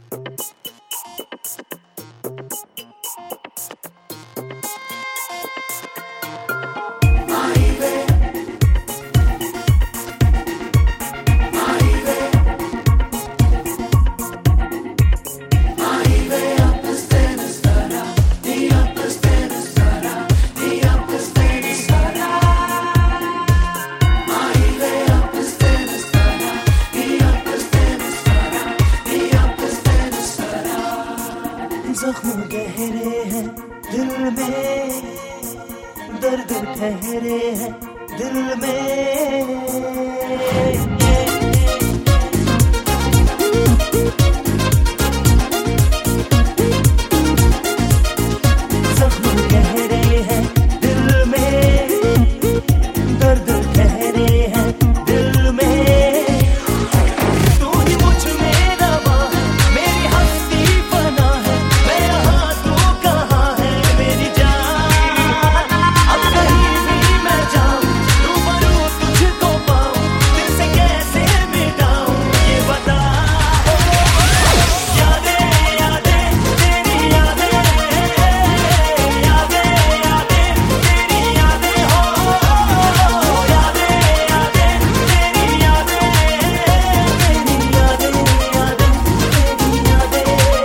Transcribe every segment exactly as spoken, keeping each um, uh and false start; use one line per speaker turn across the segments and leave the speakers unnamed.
जख्म गहरे हैं दिल में, दर्द ठहरे हैं दिल में। जख्म गहरे हैं दिल में, दर्द ठहरे हैं दिल में। तू ही मुझ में रवा है, मेरी हस्ती फना है, मैं यहाँ तू कहाँ है मेरी जान। अब कहीं भी मैं जाऊँ, रूबरू तुझको पाऊँ, दिल से कैसे मिटाऊँ ये बता। यादें यादें तेरी यादें, यादें यादें तेरी यादें हो, यादें यादें तेरी यादें, तेरी यादें यादें तेरी यादें।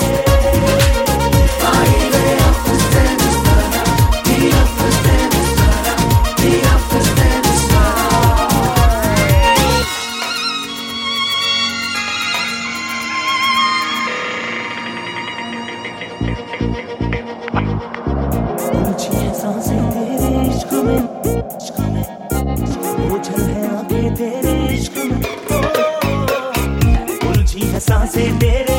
उलझी है सांसें तेरे इश्क में, इश्क में, उछल है आंखें तेरे इश्क में। ओ, उलझी है सांसें तेरे